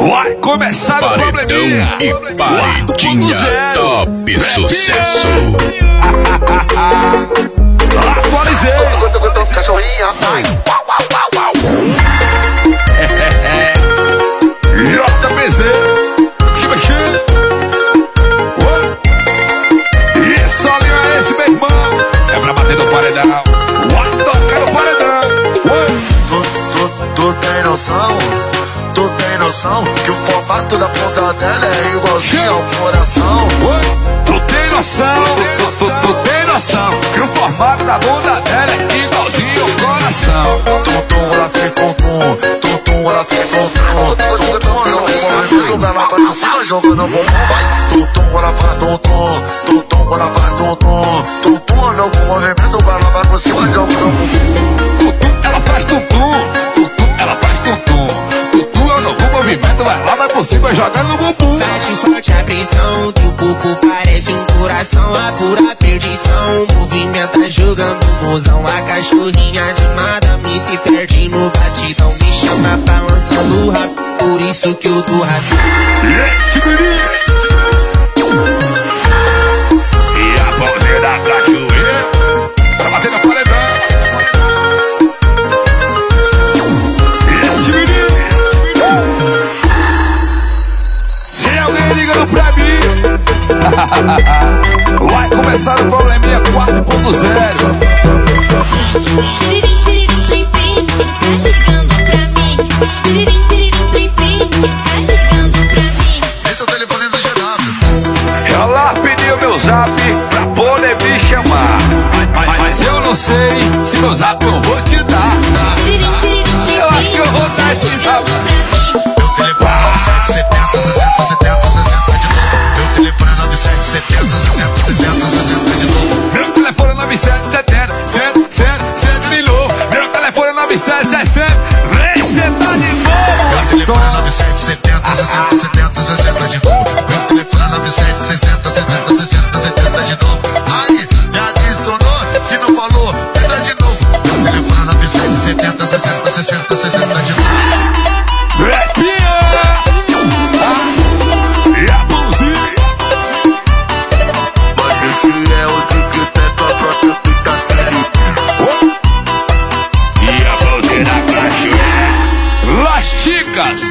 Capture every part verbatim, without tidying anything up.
Vai começar o probleminha e paredinha top sucesso. Atualizei. Cachorrinha, ai. J P Z. E só linha esse, meu irmão. É pra bater no paredão. Vai tocar no paredão. Tu, tu, tu tem noção? Tu tem noção que o formato da ponta dela é igualzinho ao coração? Tu tem noção? Tu, tu, tu tem noção que o formato da bunda dela é igualzinho ao coração? Tum, tum, ela fica com tum. Tum, tum, ela fica com tum. Tum, tum, ela movimento, ela vai pra cima jogando bumbum. Vai. Tum, tum, ela vai tum, tum. Tum, tum, ela vai tum, tum. Tum, tum, olha o movimento, ela vai pra cima jogando bumbum. Tum, tum, ela faz tum, tum. Tum, tum, ela faz tum, tum. Tum, tum, é o novo movimento, vai lá, vai por cima jogando no bumbum. Bate forte a pressão, teu corpo parece um coração, a pura perdição. Movimenta jogando mozão, a cachorrinha de madame se perde no batidão. Me chama balançando rápido, por isso que eu tô ração. E a pausinha da cachoeira pra bater na paredão. Ligando pra mim. Vai começar o probleminha quatro ponto zero. Esse é o telefone do G W. Ela pediu meu zap pra poder me chamar, mas, mas eu não sei se meu zap eu vou te dar. Eu acho que eu vou dar esse zap. Meu telefone é nove sete setenta, sessenta, setenta, sessenta de novo. Meu telefone é nove sete setenta, sessenta, setenta, sessenta de novo. Meu telefone é nove sete setenta, sessenta, sessenta de novo. Meu telefone é nove sete sessenta, vem sentar de novo. Meu telefone é nove sete setenta, sessenta, setenta, sessenta de novo. Meu telefone é nove sete sessenta, setenta, sessenta, setenta de novo. Aí, me adicionou, se não falou, entra de novo. Meu telefone é nove sete setenta, sessenta, sessenta, sessenta de novo. E a mãozinha. Mas esse é o que tem tua própria pitação. E a mãozinha da cachoeira. Las Chicas.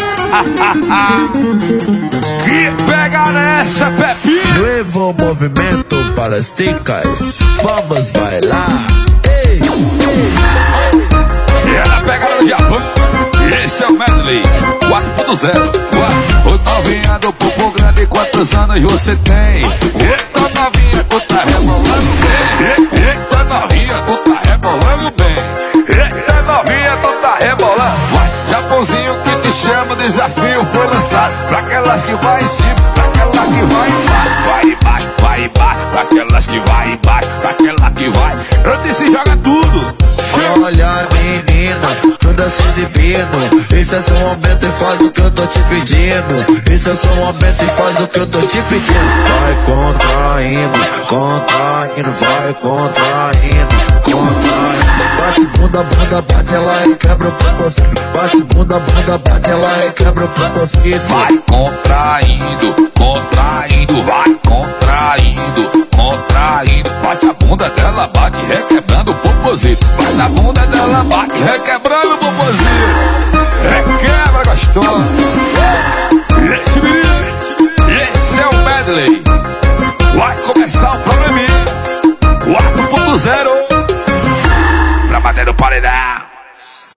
Que pega nessa, Pepinho. Novo movimento para as ticas. Vamos bailar. Ei, ei. E ela pega no Japão. E esse é o Medley quatro ponto zero. Ô novinha do popo grande, quantos anos você tem? Eita novinha, tu tá rebolando bem. Eita novinha, tu tá rebolando bem. Eita novinha, tu tá rebolando. Vai, Japãozinho que te chama, o desafio foi lançado. Pra aquelas que vai em cima, pra aquelas que vai embaixo. Vai embaixo, vai embaixo, pra aquelas que vai embaixo, pra aquela que vai. Eu disse joga tudo. Olha menina, toda se exibindo. Esse é seu momento e faz o que eu tô te pedindo. Esse é seu momento e faz o que eu tô te pedindo. Vai contraindo, contraindo, vai contraindo, contraindo. Bate bunda, bunda, bate ela e quebra o preconceito. Bate bunda, bunda, bate ela e quebra o preconceito. Vai contraindo, contraindo, vai contraindo, contraindo. Bate a bunda dela, bate requebrando o popozito. Vai na bunda dela, bate requebrando o popozito. Requebra gostoso. Esse menino, esse é o Medley. Vai começar o probleminha quatro ponto zero pra bater no paredão.